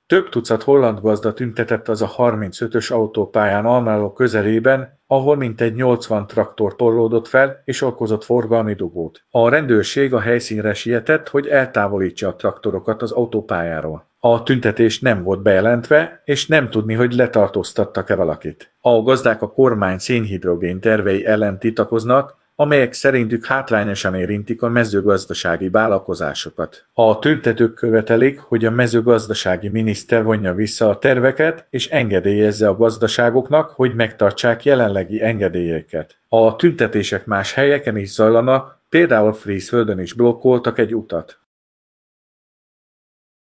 Több tucat holland gazda tüntetett az a 35-ös autópályán Almelo közelében, ahol mintegy 80 traktor torlódott fel és okozott forgalmi dugót. A rendőrség a helyszínre sietett, hogy eltávolítsa a traktorokat az autópályáról. A tüntetés nem volt bejelentve, és nem tudni, hogy letartóztattak-e valakit. A gazdák a kormány szénhidrogén tervei ellen tiltakoznak, amelyek szerintük hátrányosan érintik a mezőgazdasági vállalkozásokat. A tüntetők követelik, hogy a mezőgazdasági miniszter vonja vissza a terveket, és engedélyezze a gazdaságoknak, hogy megtartsák jelenlegi engedélyeket. A tüntetések más helyeken is zajlanak, például Frízföldön is blokkoltak egy utat.